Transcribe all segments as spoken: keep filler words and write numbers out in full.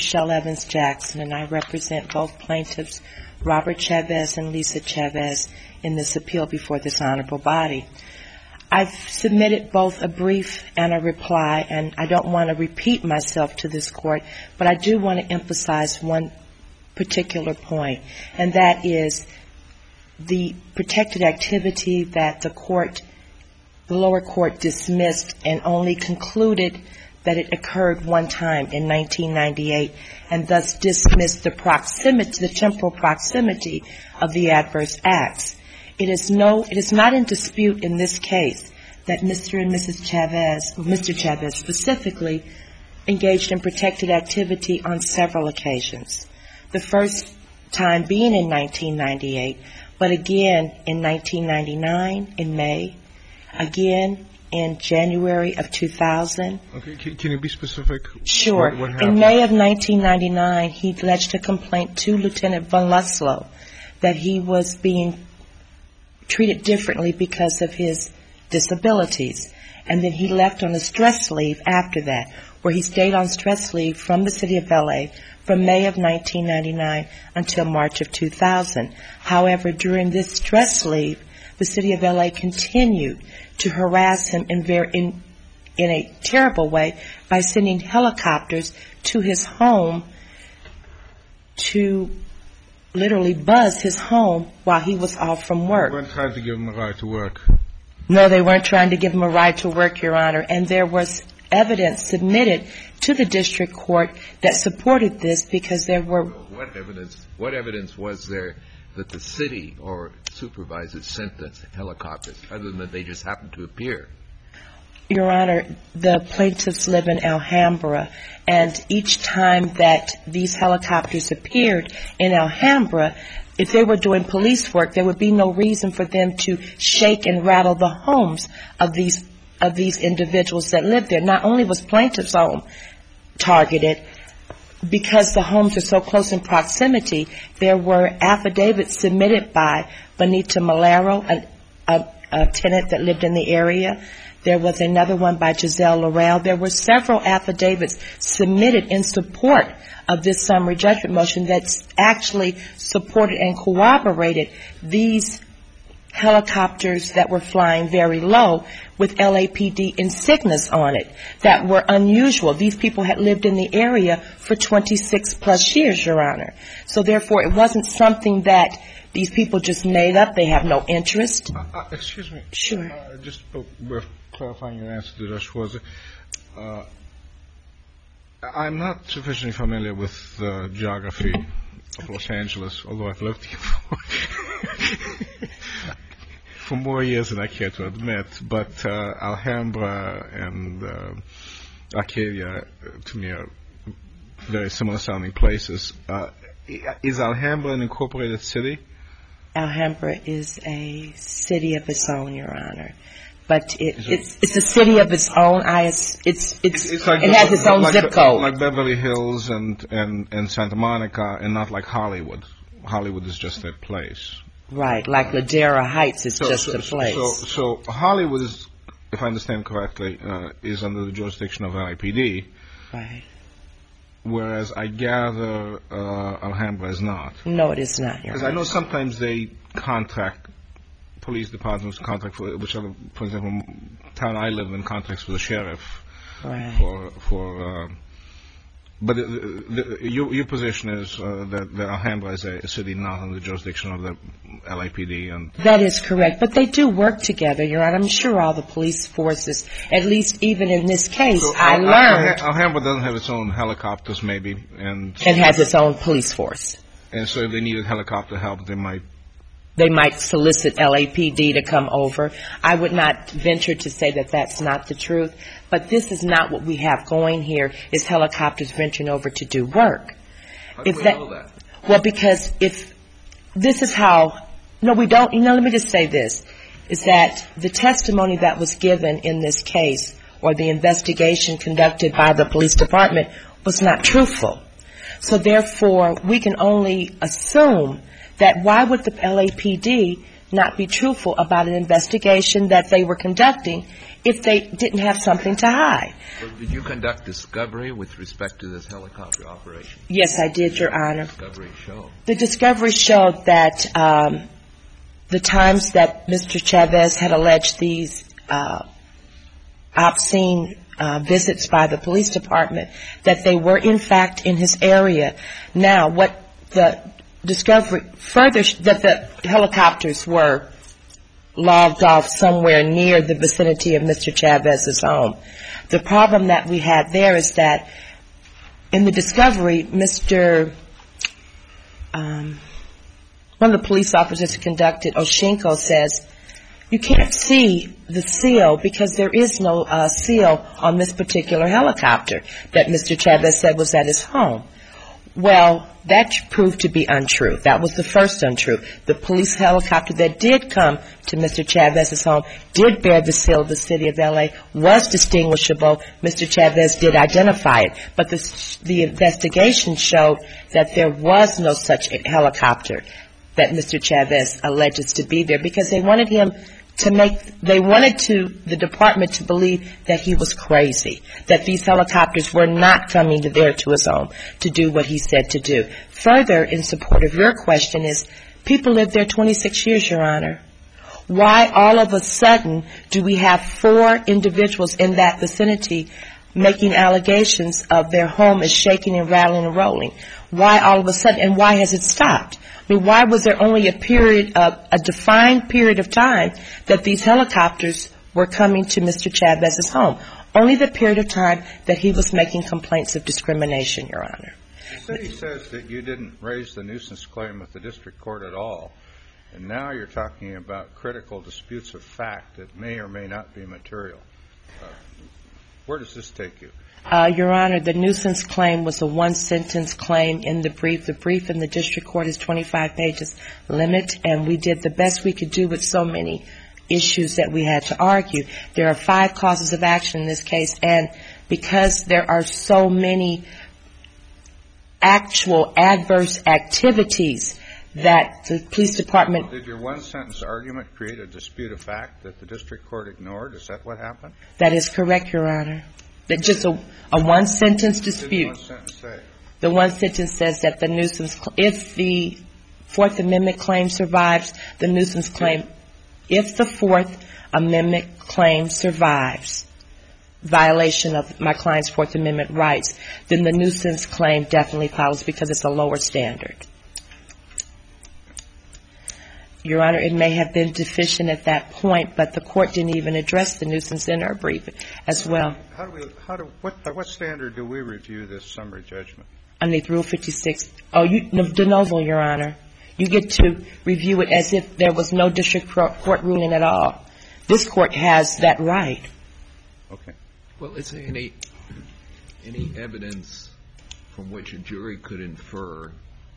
Rochelle Evans Jackson, and I represent both plaintiffs, Robert Chavez and Lisa Chavez, in this appeal before this honorable body. I've submitted both a brief and a reply, and I don't want to repeat myself to this court, but I do want to emphasize one particular point, and that is the protected activity that the court, the lower court, dismissed and only concluded that it occurred one time in nineteen ninety-eight, and thus dismissed the proximity, the temporal proximity of the adverse acts. It is no, it is not in dispute in this case that Mister and Missus Chavez, Mister Chavez specifically, engaged in protected activity on several occasions. The first time being in nineteen ninety-eight, but again in nineteen ninety-nine, in May, again in January of two thousand. Okay, can, can you be specific? Sure. What, what in May of nineteen ninety-nine, he lodged a complaint to Lieutenant Von Luslow that he was being treated differently because of his disabilities. And then he left on a stress leave after that, where he stayed on stress leave from the city of L A from May of nineteen ninety-nine until March of two thousand. However, during this stress leave, the city of L A continued to harass him in, very, in, in a terrible way by sending helicopters to his home to literally buzz his home while he was off from work. They weren't trying to give him a ride to work. No, they weren't trying to give him a ride to work, Your Honor. And there was evidence submitted to the district court that supported this, because there were... What evidence, what evidence was there that the city or supervisors sent the helicopters, other than that they just happened to appear? Your Honor, the plaintiffs live in Alhambra, and each time that these helicopters appeared in Alhambra, if they were doing police work, there would be no reason for them to shake and rattle the homes of these of these individuals that lived there. Not only was plaintiff's home targeted, because the homes are so close in proximity, there were affidavits submitted by Benita Malero, a, a, a tenant that lived in the area. There was another one by Giselle Laurel. There were several affidavits submitted in support of this summary judgment motion that actually supported and corroborated these helicopters that were flying very low with L A P D insignias on it that were unusual. These people had lived in the area for twenty-six plus years, Your Honor. So therefore, it wasn't something that these people just made up. They have no interest. Uh, uh, excuse me. Sure. Uh, just uh, we're clarifying your answer to Judge Schwarzer. Uh, I'm not sufficiently familiar with the geography of Los Angeles, although I've lived here for, for more years than I care to admit. But uh, Alhambra and uh, Arcadia, uh, to me, are very similar sounding places. Uh, is Alhambra an incorporated city? Alhambra is a city of its own, Your Honor. But it, it, it's it's a city of its own. I it's it's, it's, it's like it has its own like zip code, like Beverly Hills and, and, and Santa Monica, and not like Hollywood. Hollywood is just a place. Right, like Ladera Heights is so, just so, a place. So, so Hollywood is, if I understand correctly, uh, is under the jurisdiction of L A P D. Right. Whereas I gather uh, Alhambra is not. No, it is not. Because I know sometimes they contract. Police departments contract for, which are, the, for example, town I live in contracts for the sheriff. Right. For for, uh, but the, the, your your position is uh, that, that Alhambra is a, a city not under the jurisdiction of the L A P D, and that is correct. But they do work together, Your Honor. I'm sure all the police forces, at least even in this case, so I Al- learned. Al- Alhambra doesn't have its own helicopters, maybe, and it has its own police force. And so if they needed helicopter help, they might. They might solicit L A P D to come over. I would not venture to say that that's not the truth, but this is not what we have going here, is helicopters venturing over to do work. How do if we that, know that? Well, because if this is how, no, we don't, you know, let me just say this, is that the testimony that was given in this case, or the investigation conducted by the police department, was not truthful. So therefore, we can only assume that why would the L A P D not be truthful about an investigation that they were conducting if they didn't have something to hide. Well, did you conduct discovery with respect to this helicopter operation? Yes, I did, Your Honor. Discovery show. The discovery showed that um, the times that Mister Chavez had alleged these uh, obscene uh, visits by the police department, that they were in fact in his area. Now, what the discovery further, that the helicopters were logged off somewhere near the vicinity of Mister Chavez's home. The problem that we had there is that in the discovery, Mister Um, one of the police officers who conducted, Oshinko, says, you can't see the seal because there is no uh, seal on this particular helicopter that Mister Chavez said was at his home. Well, that proved to be untrue. That was the first untruth. The police helicopter that did come to Mister Chavez's home did bear the seal of the city of L A, was distinguishable. Mister Chavez did identify it. But the, the investigation showed that there was no such helicopter that Mister Chavez alleges to be there, because they wanted him to make, they wanted to, the department to believe that he was crazy, that these helicopters were not coming to there to his home to do what he said to do. Further, in support of your question, is people lived there twenty-six years, Your Honor. Why all of a sudden do we have four individuals in that vicinity making allegations of their home is shaking and rattling and rolling? Why all of a sudden, and why has it stopped? I mean, why was there only a period of, a defined period of time that these helicopters were coming to Mister Chavez's home? Only the period of time that he was making complaints of discrimination, Your Honor. The city says that you didn't raise the nuisance claim with the district court at all, and now you're talking about critical disputes of fact that may or may not be material. Uh, where does this take you? Uh, Your Honor, the nuisance claim was a one-sentence claim in the brief. The brief in the district court is twenty-five pages limit, and we did the best we could do with so many issues that we had to argue. There are five causes of action in this case, and because there are so many actual adverse activities that the police department... Did your one-sentence argument create a dispute of fact that the district court ignored? Is that what happened? That is correct, Your Honor. That just a, a one-sentence dispute. What did the one sentence say? The one sentence says that the nuisance, if the Fourth Amendment claim survives, the nuisance claim, if the Fourth Amendment claim survives, violation of my client's Fourth Amendment rights, then the nuisance claim definitely follows because it's a lower standard. Your Honor, it may have been deficient at that point, but the court didn't even address the nuisance in our brief as well. How do we, how do, what, by what standard do we review this summary judgment? Underneath Rule fifty-six. Oh, you, de novo, Your Honor. You get to review it as if there was no district court ruling at all. This court has that right. Okay. Well, is there any, any evidence from which a jury could infer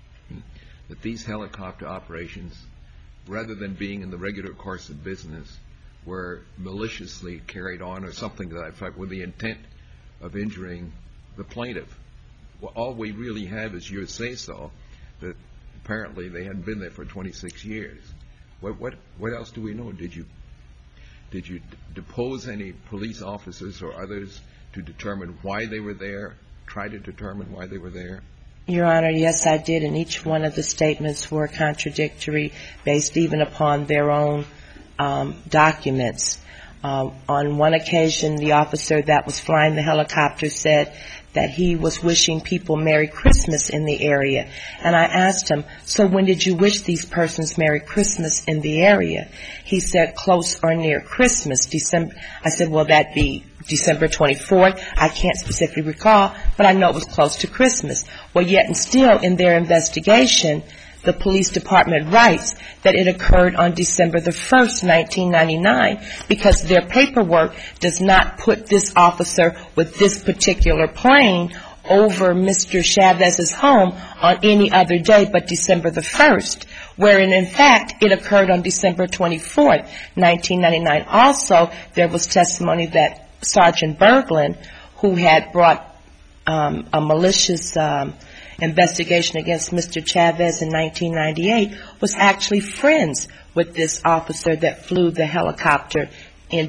that these helicopter operations, rather than being in the regular course of business, were maliciously carried on or something to that effect with the intent of injuring the plaintiff? Well, all we really have is your say-so that apparently they hadn't been there for twenty-six years. What, what, what else do we know? Did you, did you depose any police officers or others to determine why they were there, try to determine why they were there? Your Honor, yes, I did, and each one of the statements were contradictory, based even upon their own um, documents. Uh, on one occasion, the officer that was flying the helicopter said that he was wishing people Merry Christmas in the area. And I asked him, so when did you wish these persons Merry Christmas in the area? He said, close or near Christmas. December. I said, well, that'd be December twenty-fourth. I can't specifically recall, but I know it was close to Christmas. Well, yet and still in their investigation, the police department writes that it occurred on December the first, nineteen ninety-nine, because their paperwork does not put this officer with this particular plane over Mister Chavez's home on any other day but December the first, wherein in fact it occurred on December twenty-fourth, nineteen ninety-nine. Also, there was testimony that Sergeant Berglund, who had brought um, a malicious um, investigation against Mister Chavez in nineteen ninety-eight, was actually friends with this officer that flew the helicopter in.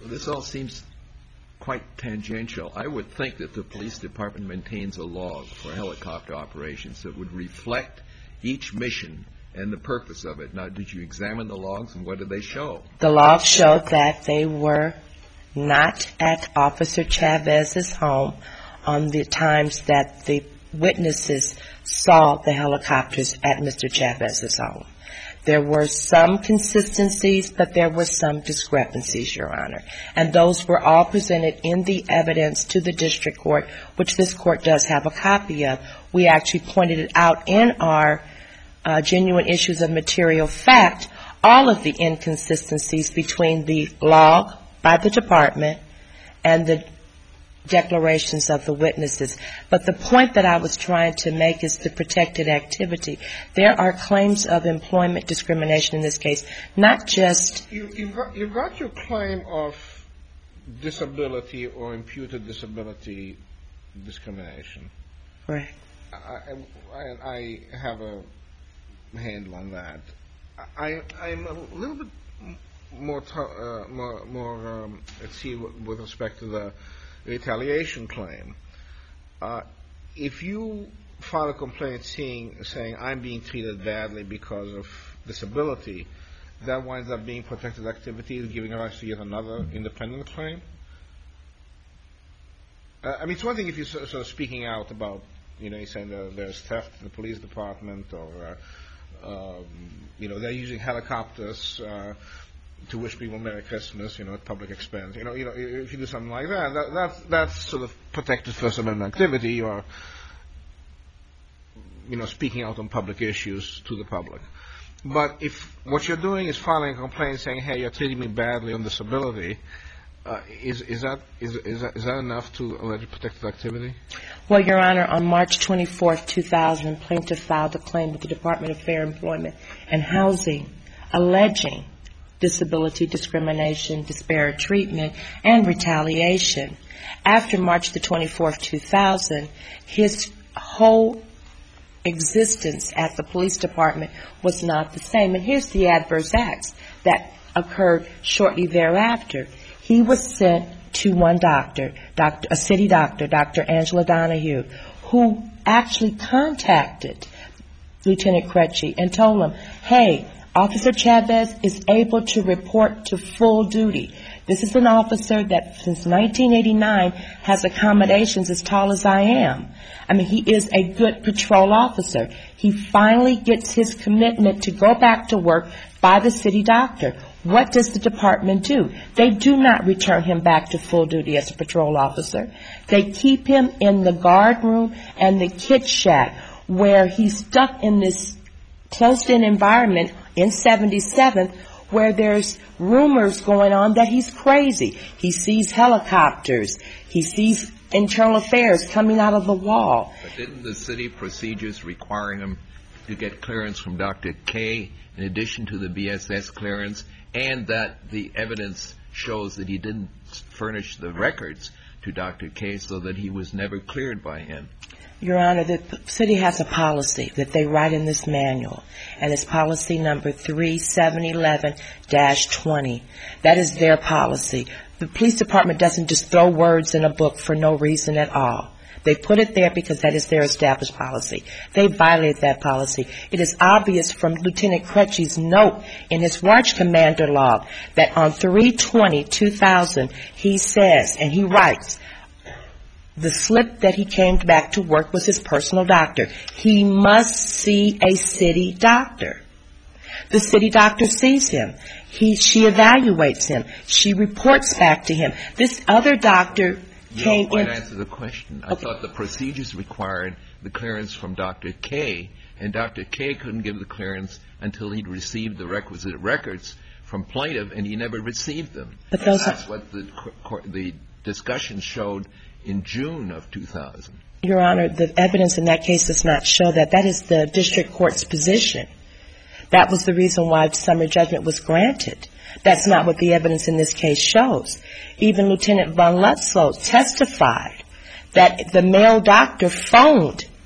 this all seems quite tangential. I would think that the police department maintains a log for helicopter operations that would reflect each mission and the purpose of it. Now, did you examine the logs, and what did they show? The logs showed that they were not at Officer Chavez's home on the times that the witnesses saw the helicopters at Mister Chavez's home. There were some consistencies, but there were some discrepancies, Your Honor. And those were all presented in the evidence to the district court, which this court does have a copy of. We actually pointed it out in our uh, genuine issues of material fact, all of the inconsistencies between the log by the department and the declarations of the witnesses. But the point that I was trying to make is the protected activity. There are claims of employment discrimination in this case, not just... You, you've, got, you've got your claim of disability or imputed disability discrimination. Correct. I, I, I have a handle on that. I, I'm a little bit more, t- uh, more, more um, at sea with respect to the retaliation claim. Uh, if you file a complaint seeing, saying I'm being treated badly because of disability, that winds up being protected activity, giving rise to yet another independent claim. Uh, I mean, it's one thing if you're sort of speaking out about, you know, you're saying that there's theft in the police department, or, uh, um, you know, they're using helicopters uh, to wish people Merry Christmas, you know, at public expense. You know, you know, if you do something like that, that that's, that's sort of protected First Amendment activity. You are, you know, speaking out on public issues to the public. But if what you're doing is filing a complaint saying, hey, you're treating me badly on disability, uh, is, is, that, is, is, that, is that enough to allege protected activity? Well, Your Honor, on March twenty-fourth, two thousand, plaintiff filed a claim with the Department of Fair Employment and Housing alleging disability discrimination, disparate treatment, and retaliation. After March the twenty-fourth, two thousand, his whole existence at the police department was not the same. And here's the adverse acts that occurred shortly thereafter. He was sent to one doctor, doctor, a city doctor, Doctor Angela Donahue, who actually contacted Lieutenant Crecci and told him, hey, Officer Chavez is able to report to full duty. This is an officer that since nineteen eighty-nine has accommodations as tall as I am. I mean, he is a good patrol officer. He finally gets his commitment to go back to work by the city doctor. What does the department do? They do not return him back to full duty as a patrol officer. They keep him in the guard room and the kit shack where he's stuck in this closed-in environment in seventy-seventh where there's rumors going on that he's crazy. He sees helicopters. He sees internal affairs coming out of the wall. But didn't the city procedures require him to get clearance from Doctor K in addition to the B S S clearance, and that the evidence shows that he didn't furnish the records to Doctor K so that he was never cleared by him? Your Honor, the city has a policy that they write in this manual, and it's policy number three seven one one dash twenty. That is their policy. The police department doesn't just throw words in a book for no reason at all. They put it there because that is their established policy. They violate that policy. It is obvious from Lieutenant Crecci's note in his watch commander log that on three twenty two thousand he says, and he writes, the slip that he came back to work was his personal doctor. He must see a city doctor. The city doctor sees him. He, she evaluates him. She reports back to him. This other doctor came in. You don't quite answer the question. I okay. thought the procedures required the clearance from Doctor K, and Doctor K couldn't give the clearance until he'd received the requisite records from plaintiff, and he never received them. But those That's are... what the, the discussion showed in June of two thousand. Your Honor, the evidence in that case does not show that. That is the district court's position. That was the reason why summary judgment was granted. That's not what the evidence in this case shows. Even Lieutenant von Lutzlow testified that the male doctor phoned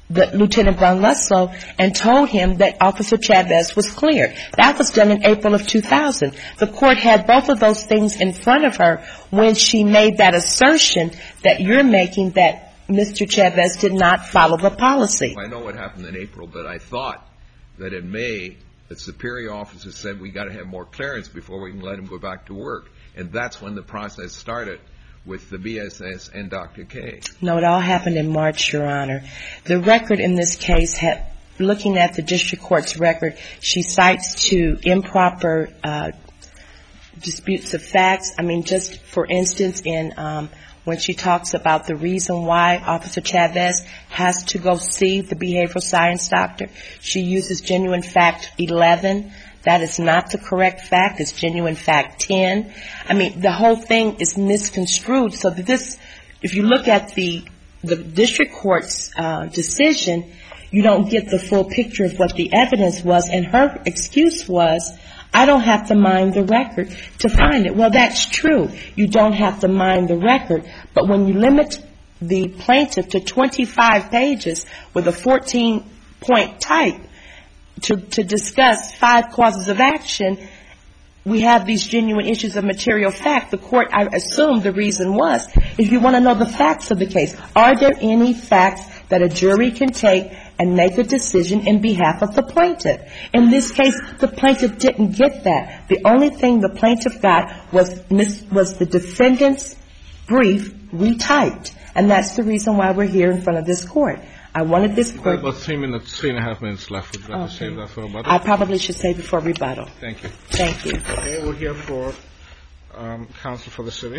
the Lieutenant Brown Luslow and told him that Officer Chavez was cleared. That was done in April of two thousand. The court had both of those things in front of her when she made that assertion that you're making, that Mister Chavez did not follow the policy. I know what happened in April, but I thought that in May, the superior officer said we got to have more clearance before we can let him go back to work. And that's when the process started with the B S S and Doctor K. No, it all happened in March, Your Honor. The record in this case, had, looking at the district court's record, she cites to improper uh, disputes of facts. I mean, just for instance, in um, when she talks about the reason why Officer Chavez has to go see the behavioral science doctor, she uses genuine fact eleven. That is not the correct fact. It's genuine fact ten. I mean, the whole thing is misconstrued. So that this, if you look at the the district court's uh, decision, you don't get the full picture of what the evidence was. And her excuse was, I don't have to mine the record to find it. Well, that's true. You don't have to mine the record. But when you limit the plaintiff to twenty-five pages with a fourteen-point type, To, to discuss five causes of action, we have these genuine issues of material fact. The court, I assume the reason was, if you want to know the facts of the case, are there any facts that a jury can take and make a decision in behalf of the plaintiff? In this case, the plaintiff didn't get that. The only thing the plaintiff got was, was the defendant's brief retyped. And that's the reason why we're here in front of this court. I wanted this court. About three minutes, three and a half minutes left. Would you like to save that for rebuttal? I probably should save it for rebuttal. Thank you. Thank you. Okay, we're here for um, counsel for the city.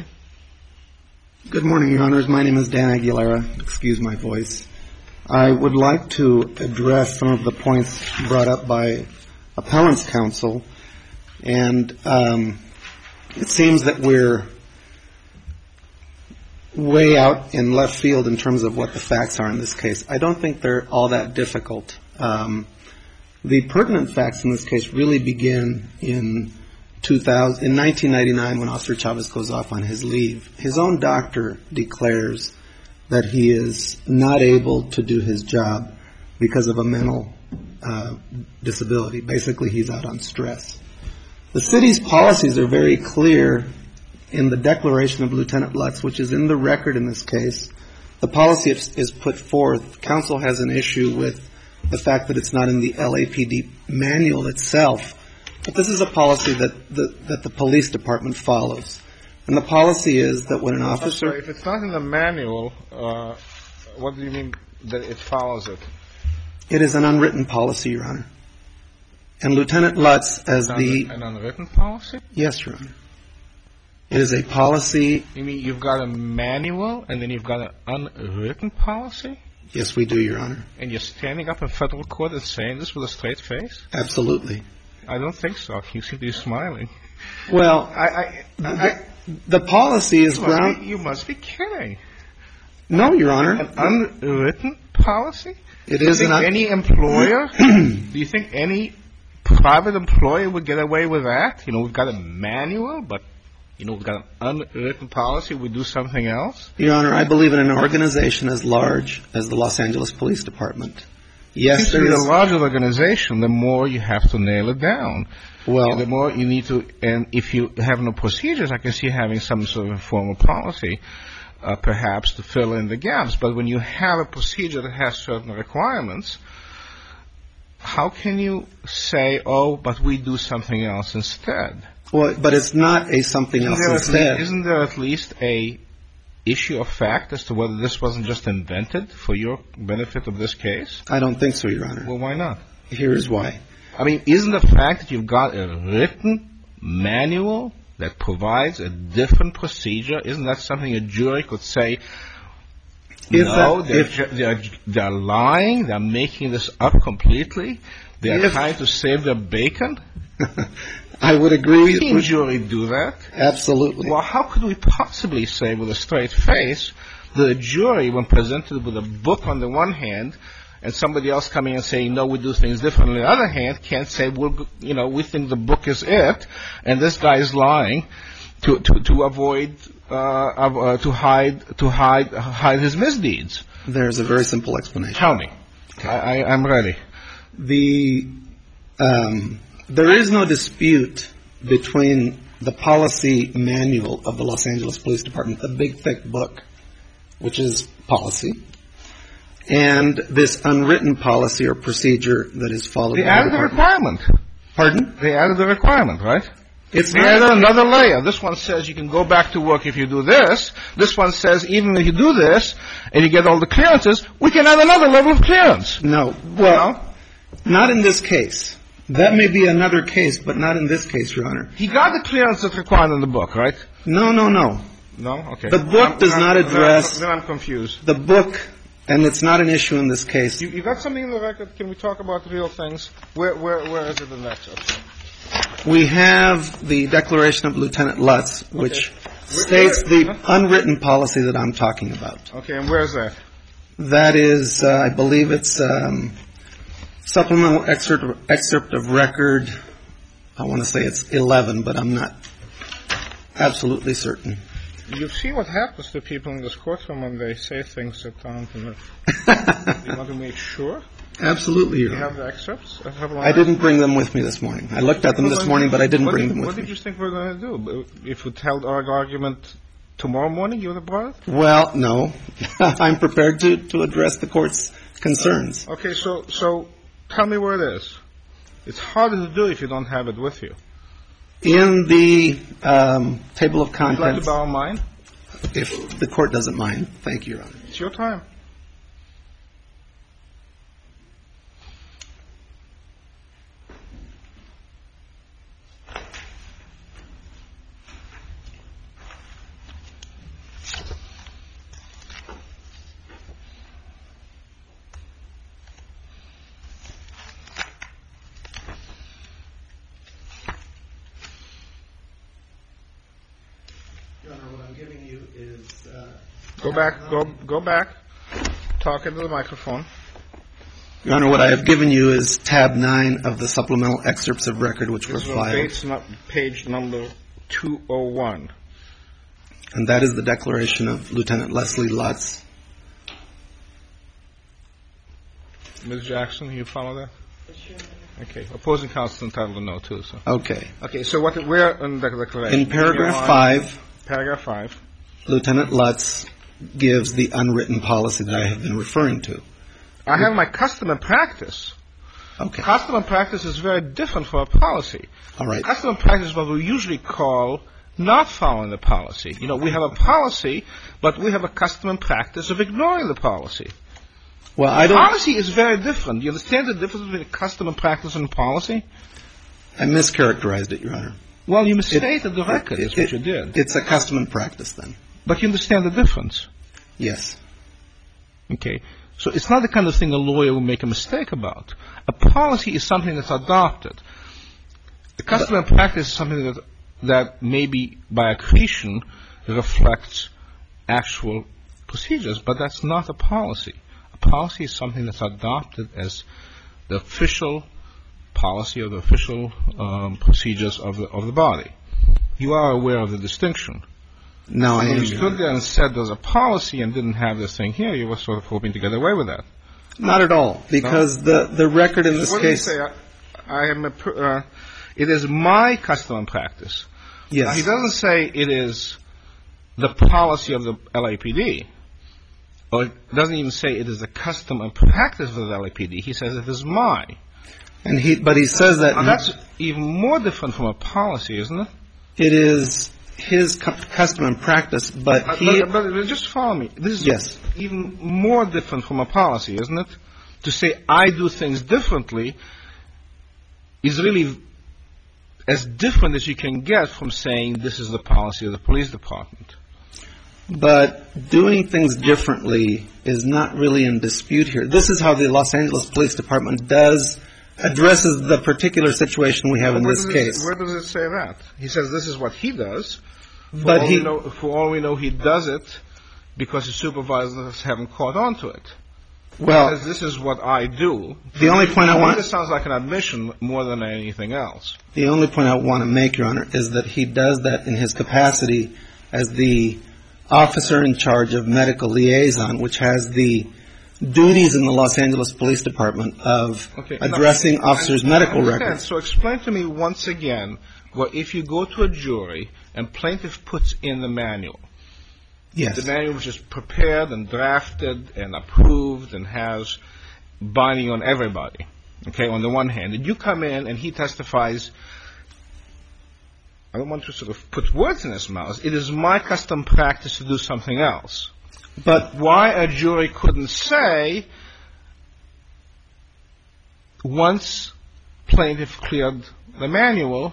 Good morning, Your Honors. My name is Dan Aguilera. Excuse my voice. I would like to address some of the points brought up by appellant's counsel. And um, it seems that we're way out in left field in terms of what the facts are in this case. I don't think they're all that difficult. Um, the pertinent facts in this case really begin in two thousand, in nineteen ninety-nine when Officer Chavez goes off on his leave. His own doctor declares that he is not able to do his job because of a mental uh, disability. Basically, he's out on stress. The city's policies are very clear in the declaration of Lieutenant Lutz, which is in the record in this case. The policy is put forth. Counsel has an issue with the fact that it's not in the L A P D manual itself. But this is a policy that the, that the police department follows. And the policy is that when an officer... Sorry, if it's not in the manual, uh, what do you mean that it follows it? It is an unwritten policy, Your Honor. And Lieutenant Lutz, as an the... An unwritten policy? Yes, Your Honor. It is a policy... You mean you've got a manual and then you've got an unwritten policy? Yes, we do, Your Honor. And you're standing up in federal court and saying this with a straight face? Absolutely. I don't think so. You seem to be smiling. Well, I... I, the, I the policy is you ground... Must be, you must be kidding. No, Your Honor. An unwritten policy? It do you is think an... Un- any employer... do you think any private employer would get away with that? You know, we've got a manual, but... You know, we've got an unwritten policy, we do something else? Your Honor, I believe in an organization as large as the Los Angeles Police Department. Yes, there is... The larger the organization, the more you have to nail it down. Well... And the more you need to... And if you have no procedures, I can see having some sort of informal policy, uh, perhaps, to fill in the gaps. But when you have a procedure that has certain requirements, how can you say, oh, but we do something else instead? Well, but it's not a something else instead. Isn't there at least a issue of fact as to whether this wasn't just invented for your benefit of this case? I don't think so, Your Honor. Well, why not? Here is why. I mean, isn't the fact that you've got a written manual that provides a different procedure, isn't that something a jury could say, if no, that, they're, if, ju- they're, they're lying, they're making this up completely, they're if, trying to save their bacon? I would agree. Can a jury do that? Absolutely. Well, how could we possibly say with a straight face that a jury, when presented with a book on the one hand, and somebody else coming and saying, no, we do things differently on the other hand, can't say, well, you know, we think the book is it, and this guy is lying to to, to avoid, uh, uh, to hide, to hide, hide his misdeeds? There's a very simple explanation. Tell me. I, I, I'm ready. The um, there is no dispute between the policy manual of the Los Angeles Police Department, the big thick book, which is policy, and this unwritten policy or procedure that is followed. They by added the the department. requirement. Pardon? They added the requirement, right? It's They not added another layer. This one says you can go back to work if you do this. This one says even if you do this and you get all the clearances, we can add another level of clearance. No. Well, not in this case. That may be another case, but not in this case, Your Honor. He got the clearance that's required in the book, right? No, no, no. No? Okay. The book I'm- does I'm- not then I'm- address- Then I'm confused. The book, and it's not an issue in this case. You, you got something in the record? Can we talk about real things? Where, where, where is it in that section? We have the declaration of Lieutenant Lutz, which states Where- the unwritten policy that I'm talking about. Okay, and where's that? That is, uh, I believe it's um, supplemental excerpt, excerpt of record. I want to say it's eleven, but I'm not absolutely certain. You see what happens to people in this courtroom when they say things that aren't in it. You want to make sure? Absolutely, Your You Honor. have the excerpts? I, have I didn't bring them with me this morning. I looked at them this morning, but I didn't what bring did, them What with did me. you think we were going to do? If we held our argument tomorrow morning, you would have brought it? Well, no. I'm prepared to, to address the court's concerns. Okay, so so tell me where it is. It's harder to do if you don't have it with you. In the um, table of Would you like to contents, borrow mine? if the court doesn't mind. Thank you, Your Honor. It's your time. Your Honor, what I'm giving you is... Uh, Go back, go go back. Talk into the microphone. Your Honor, what I have given you is tab nine of the supplemental excerpts of record which were This is on filed. page, nu- page number two oh one. And that is the declaration of Lieutenant Leslie Lutz. Miz Jackson, you follow that? Okay. Opposing counsel is entitled to know, too. So. Okay. Okay, so what, where in the declaration? In paragraph Line- five, Paragraph five. Lieutenant Lutz gives the unwritten policy that I have been referring to. I have my custom and practice. Okay. Custom and practice is very different from a policy. All right. Custom and practice is what we usually call not following the policy. You know, we have a policy, but we have a custom and practice of ignoring the policy. Well, I don't... Policy is very different. You understand the difference between custom and practice and policy? I mischaracterized it, Your Honor. Well, you misstated the record, is It- what you did. It's a custom and practice, then. But you understand the difference. Yes. Okay. So it's not the kind of thing a lawyer will make a mistake about. A policy is something that's adopted. The custom and practice is something that that maybe by accretion reflects actual procedures, but that's not a policy. A policy is something that's adopted as the official policy or the official um, procedures of the of the body. You are aware of the distinction. No, I When am. you stood there and said there's a policy and didn't have this thing here, you were sort of hoping to get away with that. Not at all, because the, the record in this What did you case... say? I, I am a, pr- uh, it is my custom and practice. Now, he Yes. doesn't say it is the policy of the L A P D. Or it doesn't even say it is the custom and practice of the L A P D. He says it is my. And he, but he says that Now, that's even more different from a policy, isn't it? it is his cu- custom and practice, but Uh, he... but, but just follow me. This is Yes. even more different from a policy, isn't it? To say I do things differently is really as different as you can get from saying this is the policy of the police department. But doing things differently is not really in dispute here. This is how the Los Angeles Police Department does, addresses the particular situation we have in Where this does case. It, where does it say that? He says this is what he does. For But all he- we know, for all we know, he does it because his supervisors haven't caught on to it. Well, He says this is what I do. the only point I To me, want, This sounds like an admission more than anything else. the only point I want to make, Your Honor, is that he does that in his capacity as the officer in charge of medical liaison, which has the duties in the Los Angeles Police Department of Okay. addressing Now, officers' I- I medical understand. records. So explain to me once again, well, if you go to a jury and plaintiff puts in the manual, Yes. the manual which is prepared and drafted and approved and has binding on everybody, okay, on the one hand, and you come in and he testifies, I don't want to sort of put words in his mouth, it is my custom practice to do something else. But Why a jury couldn't say, once plaintiff cleared the manual,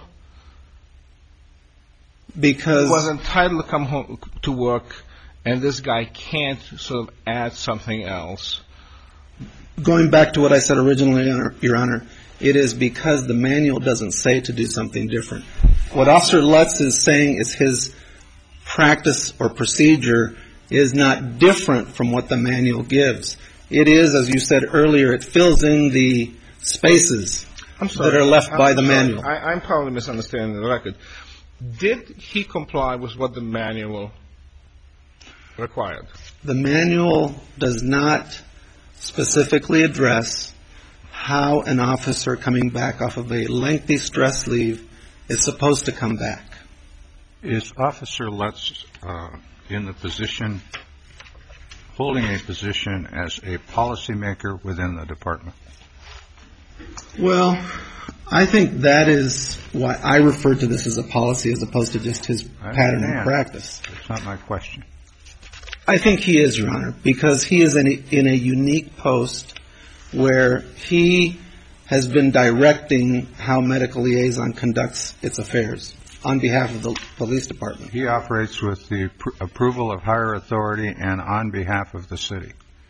because was entitled to come home to work, and this guy can't sort of add something else. going back to what I said originally, Your- Your Honor, it is because the manual doesn't say to do something different. What Officer Lutz is saying is his practice or procedure is not different from what the manual gives. It is, as you said earlier, it fills in the spaces I'm sorry. that are left I'm by the sorry. manual. I, I'm probably misunderstanding the record. Did he comply with what the manual required? The manual does not specifically address how an officer coming back off of a lengthy stress leave is supposed to come back. Is Officer Lutz uh, in the position, holding a position as a policymaker within the department? Well, I think that is why I refer to this as a policy as opposed to just his I pattern understand. of practice. That's not my question. I think he is, Your Honor, because he is in a, in a unique post where he has been directing how medical liaison conducts its affairs on behalf of the police department. He operates with the pr- approval of higher authority and on behalf of the city.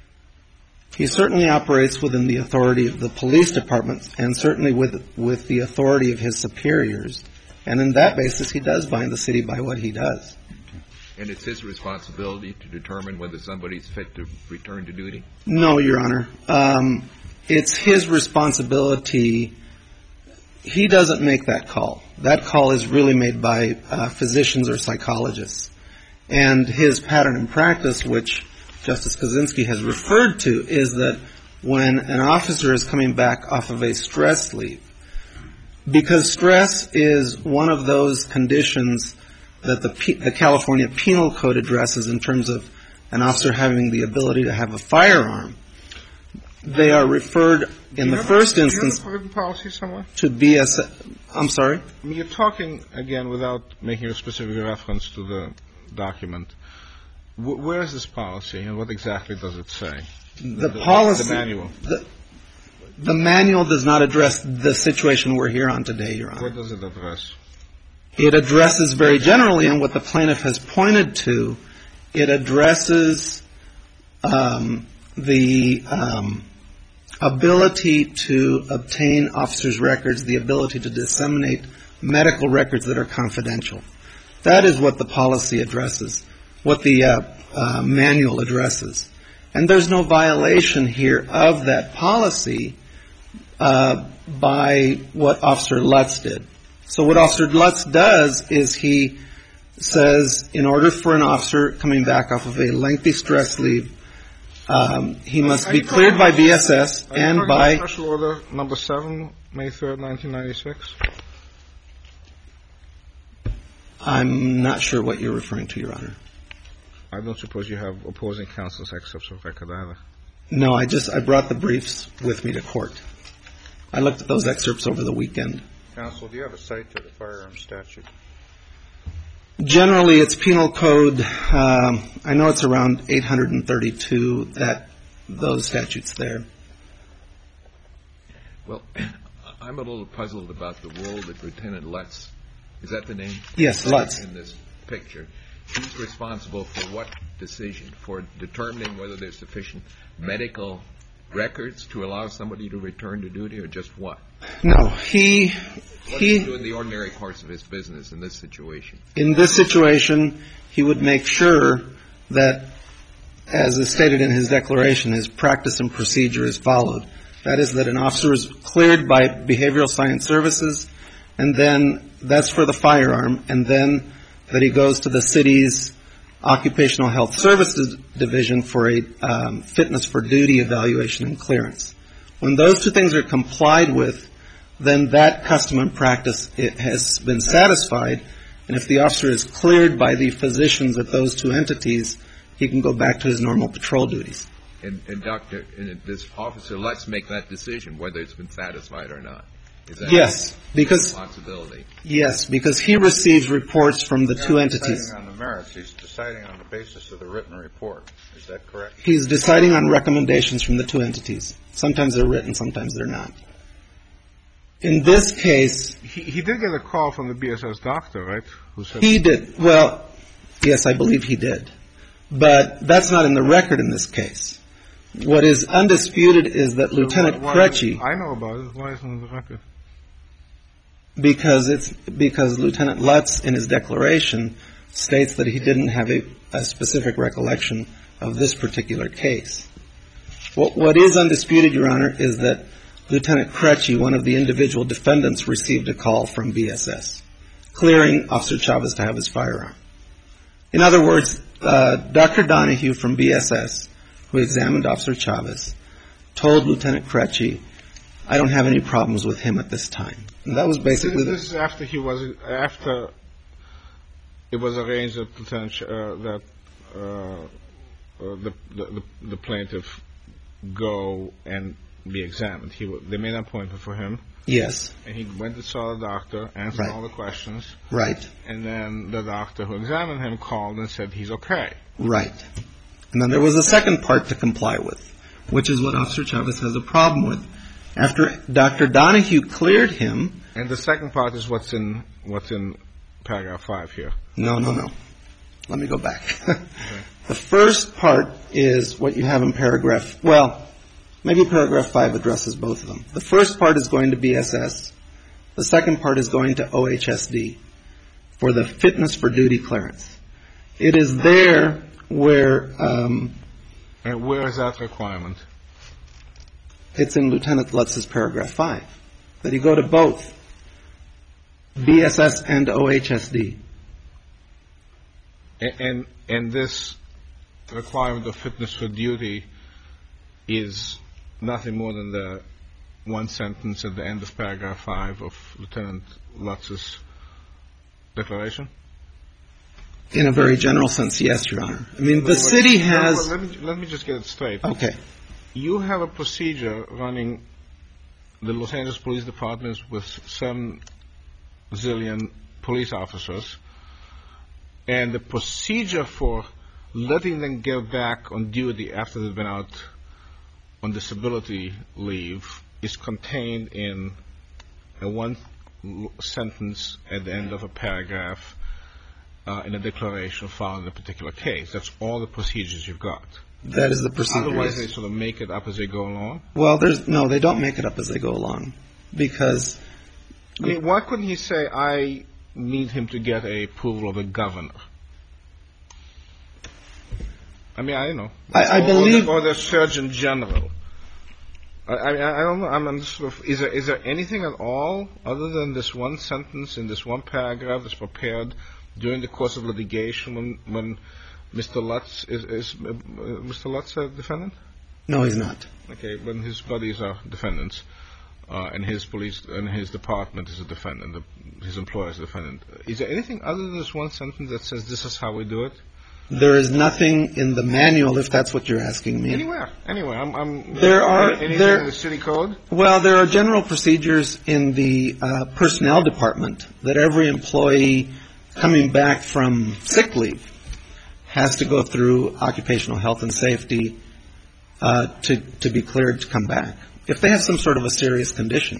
He certainly operates within the authority of the police department and certainly with with the authority of his superiors. And in that basis, he does bind the city by what he does. And it's his responsibility to determine whether somebody's fit to return to duty? No, Your Honor. Um, it's his responsibility. He doesn't make that call. That call is really made by uh, physicians or psychologists. And his pattern and practice, which Justice Kaczynski has referred to, is that when an officer is coming back off of a stress leave, because stress is one of those conditions that the, P- the California Penal Code addresses in terms of an officer having the ability to have a firearm, they are referred in the first instance Do you have a written policy somewhere? to B S. I'm sorry? I mean, you're talking, again, without making a specific reference to the document. W- where is this policy, and what exactly does it say? The policy. The manual. The, the manual does not address the situation we're here on today, Your Honor. What does it address? It addresses very generally, and what the plaintiff has pointed to, it addresses um, the um, ability to obtain officers' records, the ability to disseminate medical records that are confidential. That is what the policy addresses, what the uh, uh, manual addresses. And there's no violation here of that policy uh, by what Officer Lutz did. So what Officer Lutz does is he says in order for an officer coming back off of a lengthy stress leave, um, he must be cleared by B S S and by... Special Order Number seven, May third, nineteen ninety-six? I'm not sure what you're referring to, Your Honor. I don't suppose you have opposing counsel's excerpts of record either. No, I just, I brought the briefs with me to court. I looked at those excerpts over the weekend. Counsel, do you have a cite to the firearm statute? Generally, it's penal code, um, I know it's around eight hundred thirty-two, that, those statutes there. Well, I'm a little puzzled about the role that Lieutenant Lutz, is that the name? Yes, Lutz. In this picture. He's responsible for what decision? For determining whether there's sufficient medical records to allow somebody to return to duty, or just what? No, he, What he, does he do in the ordinary course of his business in this situation? in this situation, he would make sure that, as is stated in his declaration, his practice and procedure is followed. That is, that an officer is cleared by behavioral science services, and then that's for the firearm, and then that he goes to the city's Occupational Health Services Division for a um, fitness for duty evaluation and clearance. When those two things are complied with, then that custom and practice it has been satisfied, and if the officer is cleared by the physicians at those two entities, he can go back to his normal patrol duties. And, and Doctor, and this officer, let's make that decision whether it's been satisfied or not. Is that Yes, because responsibility? Yes, because he receives reports from the two entities. He's not deciding on the merits. He's deciding on the basis of the written report. Is that correct? He's deciding on recommendations from the two entities. Sometimes they're written, sometimes they're not. In this case, He, he did get a call from the B S S doctor, right? Who said he did. Well, yes, I believe he did. But that's not in the record in this case. What is undisputed is that Lieutenant Why- why- Kretschy, I know about it. Why isn't it in the record? because it's because Lieutenant Lutz in his declaration states that he didn't have a, a specific recollection of this particular case. What, what is undisputed, Your Honor, is that Lieutenant Kretschy, one of the individual defendants, received a call from B S S, clearing Officer Chavez to have his firearm. In other words, uh, Doctor Donahue from B S S, who examined Officer Chavez, told Lieutenant Kretschy, I don't have any problems with him at this time. And that was basically This, the... this is after he was after it was arranged that Lieutenant Ch- uh, that uh, uh, the, the the plaintiff go and be examined. He w- they made an appointment for him, Yes, and he went and saw the doctor, answered Right. all the questions, right, and then the doctor who examined him called and said he's okay. right. And then there was a second part to comply with, which is what Officer Chavez has a problem with. After Doctor Donahue cleared him... And the second part is what's in what's in paragraph five here. No, no, no. Let me go back. The first part is what you have in paragraph... Well, maybe paragraph five addresses both of them. The first part is going to B S S. The second part is going to O H S D for the fitness for duty clearance. It is there where... Um, And where is that requirement? It's in Lieutenant Lutz's paragraph five, that he go to both B S S and O H S D. And, and and this requirement of fitness for duty is nothing more than the one sentence at the end of paragraph five of Lieutenant Lutz's declaration? In a very general sense, yes, Your Honor. I mean, the city has... Let me, let me just get it straight. Okay. You have a procedure running the Los Angeles Police Department with seven zillion police officers, and the procedure for letting them get back on duty after they've been out on disability leave is contained in a one sentence at the end of a paragraph uh, in a declaration filed in a particular case. That's all the procedures you've got. That is the procedure. Otherwise, yes. they sort of make it up as they go along. Well, there's no, they don't make it up as they go along, because I mean, why couldn't he say, I need him to get a approval of the governor? I mean, I don't know. I, I or, believe... Or the, or the Surgeon General. I, I, I don't know. I'm, I'm sort of, is there, is there anything at all other than this one sentence in this one paragraph that's prepared during the course of litigation when, when Mister Lutz is, is uh, Mister Lutz a defendant? No, he's not. Okay, when his buddies are defendants, uh, and his police and his department is a defendant, the, his employer is a defendant. Is there anything other than this one sentence that says this is how we do it? There is nothing in the manual, if that's what you're asking me. Anywhere, anywhere. I'm. I'm There are- anything there- in the city code. Well, there are general procedures in the uh, personnel department that every employee coming back from sick leave has to go through occupational health and safety uh, to, to be cleared to come back, if they have some sort of a serious condition.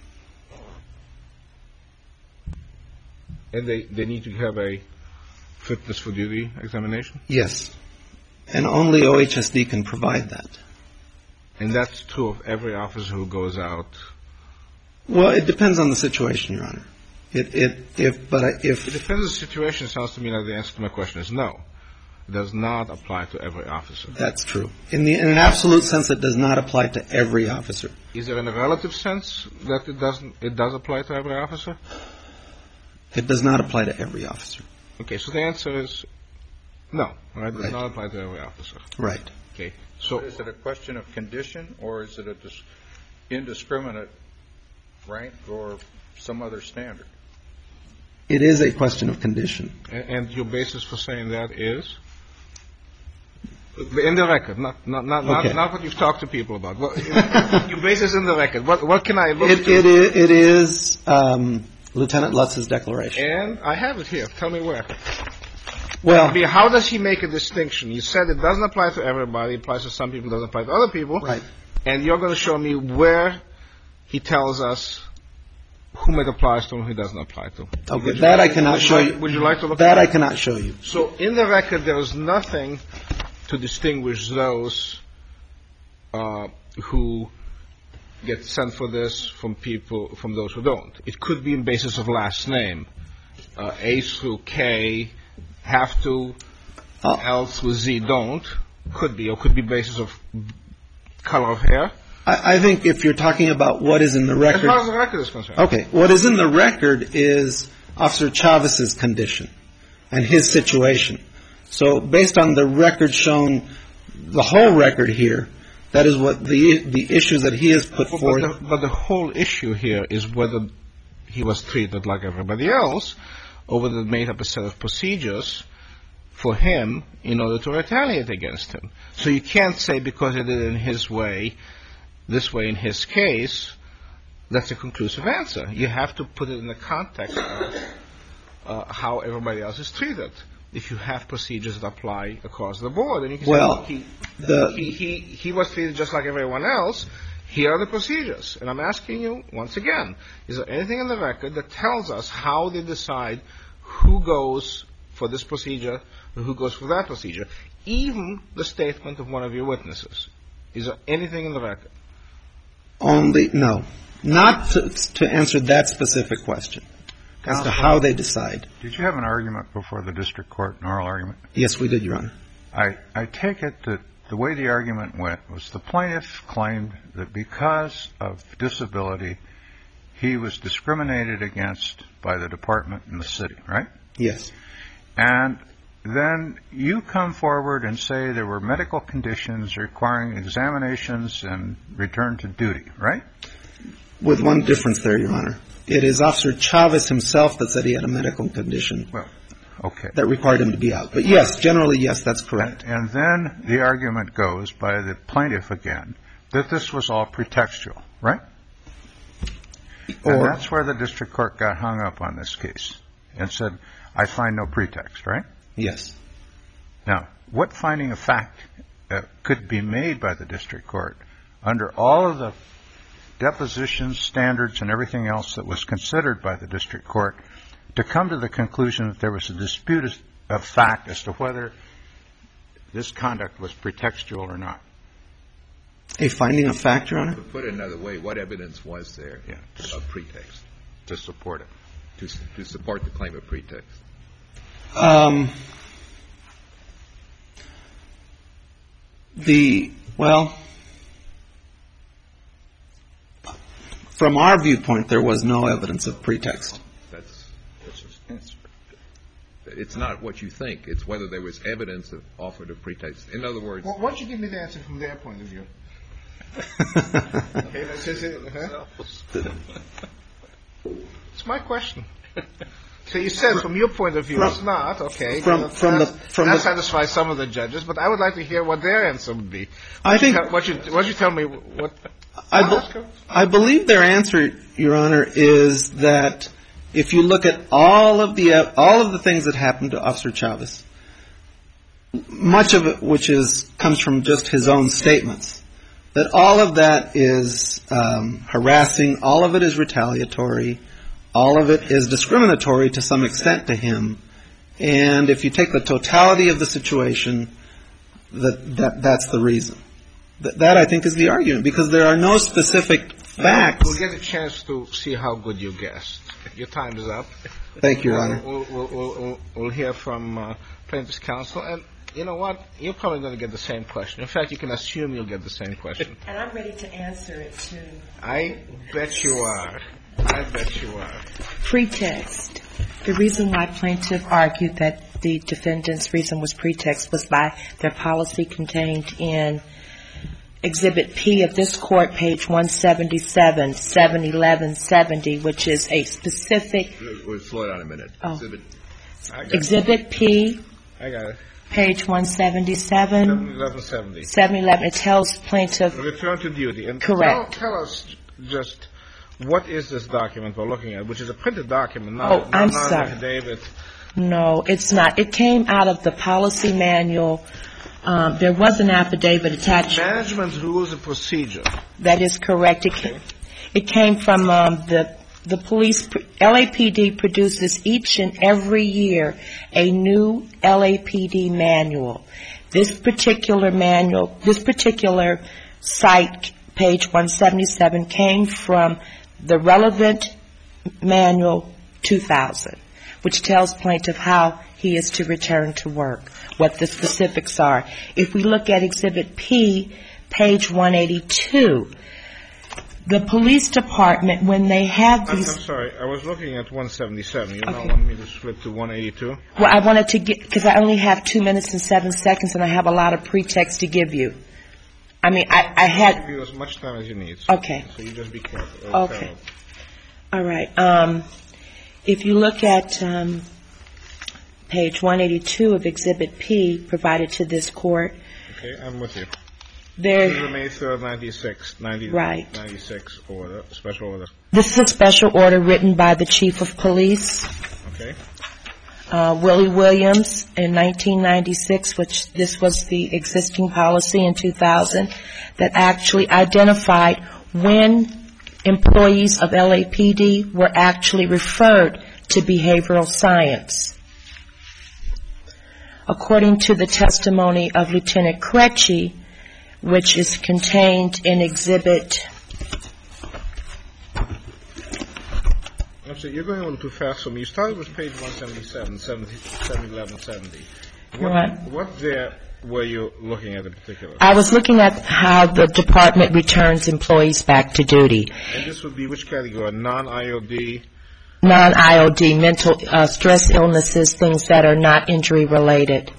And they, they need to have a fitness for duty examination? Yes. And only O H S D can provide that. And that's true of every officer who goes out. Well, it depends on the situation, Your Honor. It, it, if, but I, if... It depends on the situation. It sounds to me like the answer to my question is no. It does not apply to every officer. That's true. In the in an absolute sense, it does not apply to every officer. Is there in a relative sense that it doesn't? It does apply to every officer? It does not apply to every officer. Okay, so the answer is No, right? It does Right. not apply to every officer. Right. Okay. So Is it a question of condition, or is it a dis- indiscriminate rank or some other standard? It is a question of condition. And and your basis for saying that is? In the record, not not not, Okay. not, not what you've talked to people about. What, your basis in the record. What what can I look It, to? it, is, it is um, Lieutenant Lutz's declaration. And I have it here. Tell me where. Well, I mean, how does he make a distinction? You said it doesn't apply to everybody. It applies to some people. Doesn't apply to other people. right. And you're going to show me where he tells us whom it applies to and who it doesn't apply to. Okay, Would you that I like- cannot would you show like- you. Would you like to look That at I cannot show you. So in the record, there is nothing to distinguish those uh, who get sent for this from people from those who don't. It could be on basis of last name, uh, A through K have to, Oh. L through Z don't. Could be, or could be basis of color of hair. I, I think if you're talking about what is in the As record. far as the record is concerned. Okay, what is in the record is Officer Chavez's condition and his situation. So based on the record shown, the whole record here, that is what the the issues that he has put But forth. the, but the whole issue here is whether he was treated like everybody else, or whether they made up a set of procedures for him in order to retaliate against him. So you can't say because he did it in his way, this way in his case, that's a conclusive answer. You have to put it in the context of uh, how everybody else is treated. If you have procedures that apply across the board, and you can Well, say, he, the- he, he, he was treated just like everyone else, here are the procedures. And I'm asking you, once again, is there anything in the record that tells us how they decide who goes for this procedure and who goes for that procedure? Even the statement of one of your witnesses. Is there anything in the record? Only, no. Not to, to answer that specific question as to how they decide. Did you have an argument before the district court, an oral argument? Yes, we did, Your Honor. I, I take it that the way the argument went was the plaintiff claimed that because of disability, he was discriminated against by the department and the city, right? Yes. And then you come forward and say there were medical conditions requiring examinations and return to duty, right? With one difference there, Your Honor. It is Officer Chavez himself that said he had a medical condition Well, okay. that required him to be out. But yes, generally, yes, that's correct. And then the argument goes by the plaintiff again that this was all pretextual, right? Or- And that's where the district court got hung up on this case and said, I find no pretext, right? Yes. Now, what finding of fact uh, could be made by the district court under all of the depositions, standards, and everything else that was considered by the district court to come to the conclusion that there was a dispute of fact as to whether this conduct was pretextual or not? A finding of fact, Your Honor? To put it another way, what evidence was there Yeah. of pretext To support it. to, to support the claim of pretext? Um, the, well, from our viewpoint, there was no evidence of pretext. That's, that's just, it's, it's not what you think. It's whether there was evidence of offered of pretext. In other words, Well, why don't you give me the answer from their point of view? Okay, that's just it. Huh? It's my question. So you said from your point of view From- it's not, okay. from- That- from the- that- from that the- satisfies some of the judges, but I would like to hear what their answer would be. I think- What you, what you tell me, what... I, be- I believe their answer, Your Honor, is that if you look at all of the uh, all of the things that happened to Officer Chavez, much of it which is comes from just his own statements, that all of that is um, harassing, all of it is retaliatory, all of it is discriminatory to some extent to him, and if you take the totality of the situation, that, that that's the reason. That, that, I think, is the argument, because there are no specific facts. We'll get a chance to see how good you guessed. Your time is up. Thank you, Your Honor. We'll, we'll, we'll, we'll, we'll hear from uh, plaintiff's counsel, and you know what? You're probably going to get the same question. In fact, you can assume you'll get the same question. And I'm ready to answer it, too. I bet you are. I bet you are. Pretext. The reason why plaintiff argued that the defendant's reason was pretext was by their policy contained in Exhibit P of this court, page one seventy-seven, seven eleven seventy, which is a specific... We'll slow down a minute. Oh. Exhibit, Exhibit P, I got it. page one seventy-seven, seven eleven seventy. seven eleven. It tells plaintiff... Return to duty. And Correct. Tell, tell us just what is this document we're looking at, which is a printed document, not, Oh, not, I'm not sorry. an affidavit. No, it's not. It came out of the policy manual. Um, there was an affidavit attached. Management rules and procedure. That is correct. It came, it came from um, the the police. L A P D produces each and every year a new L A P D manual. This particular manual, this particular site, page one seventy-seven, came from the relevant manual two thousand, which tells plaintiff how he is to return to work, what the specifics are. If we look at Exhibit P, page one eighty-two, the police department, when they have I'm, these... I'm sorry, I was looking at one seventy-seven. You Okay. now want me to flip to one eighty-two? Well, I wanted to get, because I only have two minutes and seven seconds, and I have a lot of pretext to give you. I mean, I, I I'll had... give you as much time as you need. So, Okay. So you just be careful. Uh, Okay. careful. All right. Um, if you look at um, page one eighty-two of Exhibit P provided to this court, Okay, I'm with you. This is the there, May third, ninety-six, ninety, Right. ninety-six order, special order. this is a special order written by the chief of police, Okay. uh, Willie Williams, in nineteen ninety-six, which this was the existing policy in two thousand, that actually identified when employees of L A P D were actually referred to behavioral science. According to the testimony of Lieutenant Crecci, which is contained in Exhibit... I'm sorry, you're going a little too fast for me. You started with page one seventy-seven, seventy, seven eleven seventy. What, Right. what there were you looking at in particular? I was looking at how the department returns employees back to duty. And this would be which category? Non-I O D? Non-I O D, mental uh, stress illnesses, things that are not injury-related,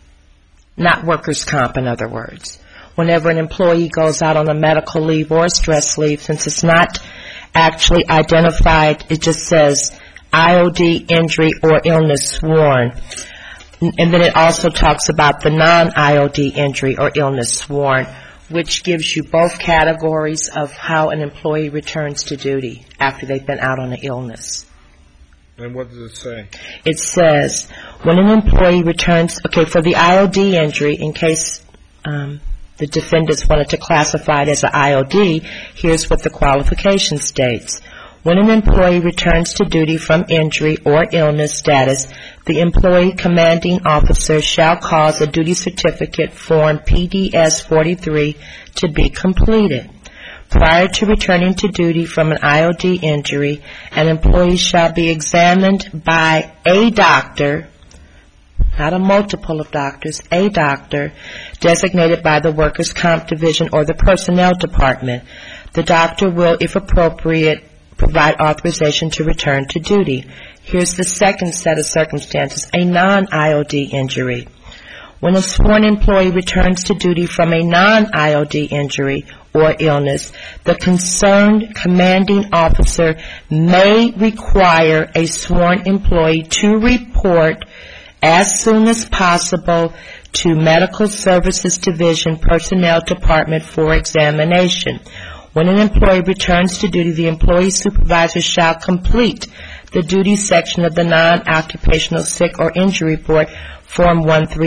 not workers' comp, in other words. Whenever an employee goes out on a medical leave or a stress leave, since it's not actually identified, it just says I O D, injury, or illness sworn. And then it also talks about the non-I O D injury or illness sworn, which gives you both categories of how an employee returns to duty after they've been out on an illness. And what does it say? It says, when an employee returns, okay, for the I O D injury, in case um, the defendants wanted to classify it as an I O D, here's what the qualification states. When an employee returns to duty from injury or illness status, the employee commanding officer shall cause a duty certificate form P D S forty-three to be completed. Prior to returning to duty from an I O D injury, an employee shall be examined by a doctor, not a multiple of doctors, a doctor designated by the Workers' Comp Division or the Personnel Department. The doctor will, if appropriate, provide authorization to return to duty. Here's the second set of circumstances, a non-I O D injury. When a sworn employee returns to duty from a non-I O D injury or illness, the concerned commanding officer may require a sworn employee to report as soon as possible to Medical Services Division Personnel Department for examination. When an employee returns to duty, the employee supervisor shall complete the duty section of the non-occupational sick or injury report, Form one thirty.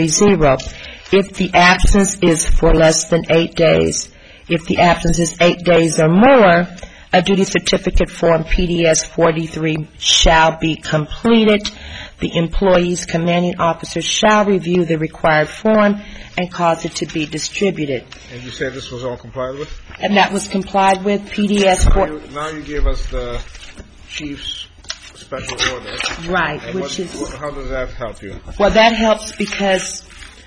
If the absence is for less than eight days, if the absence is eight days or more, a duty certificate form P D S forty-three shall be completed. The employee's commanding officer shall review the required form and cause it to be distributed. And you said this was all complied with? And that was complied with, P D S Now four... you, now you gave us the chief's special order. Right, And which what, is... what- how does that help you? Well, that helps because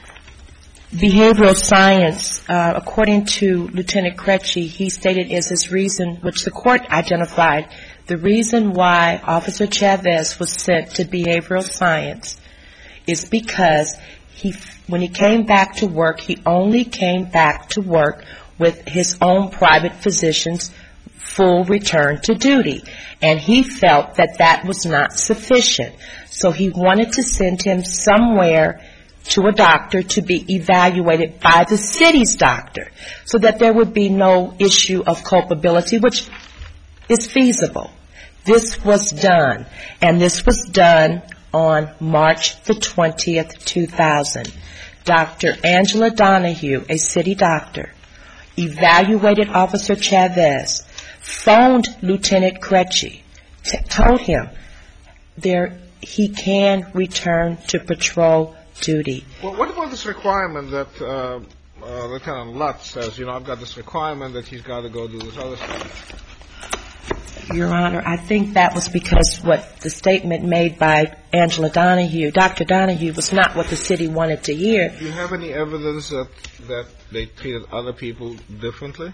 behavioral science, uh, according to Lieutenant Crecci, he stated is his reason, which the court identified, the reason why Officer Chavez was sent to behavioral science is because he, when he came back to work, he only came back to work with his own private physician's full return to duty. And he felt that that was not sufficient. So he wanted to send him somewhere to a doctor to be evaluated by the city's doctor so that there would be no issue of culpability, which is feasible. This was done, and this was done on March the twentieth, two thousand. Doctor Angela Donahue, a city doctor, evaluated Officer Chavez, phoned Lieutenant Crecci, t- told him there he can return to patrol duty. Well, what about this requirement that uh, uh, Lieutenant Lutz says, you know, I've got this requirement that he's got to go do this other stuff? Your Honor, I think that was because what the statement made by Angela Donahue, Doctor Donahue, was not what the city wanted to hear. Do you have any evidence that, that they treated other people differently?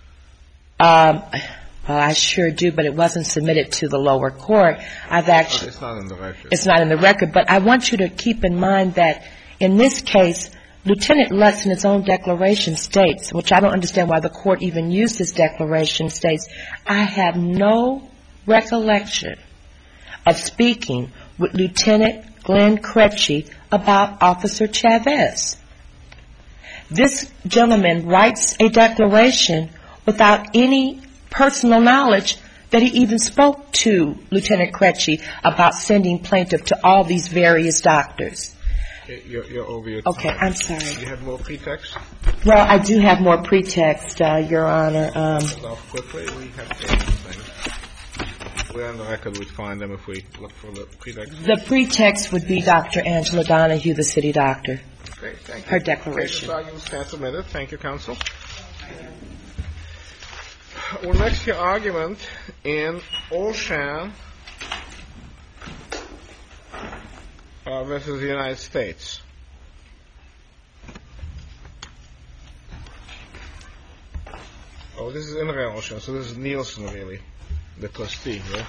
Um, well, I sure do, but it wasn't submitted to the lower court. I've actually... It's not in the record. It's not in the record, but I want you to keep in mind that in this case, Lieutenant Lutz in his own declaration states, which I don't understand why the court even used this declaration, states, I have no recollection of speaking with Lieutenant Glenn Crecci about Officer Chavez. This gentleman writes a declaration without any personal knowledge that he even spoke to Lieutenant Crecci about sending plaintiff to all these various doctors. You're, you're over your time. Okay, I'm sorry. Do you have more pretext? Well, I do have more pretext, uh, Your Honor. Um, Now, quickly, we have taken things. We're on the record. We'd find them if we look for the pretext. the pretext would be Doctor Angela Donahue, the city doctor. Great, thank you. Her declaration. Case argument stands submitted. Thank you, counsel. We'll next hear argument in Olshan uh, versus the United States. Oh, this is in Olshan, so this is Nielsen, really, the trustee, right?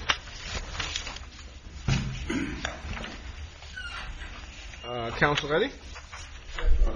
Uh, counsel ready?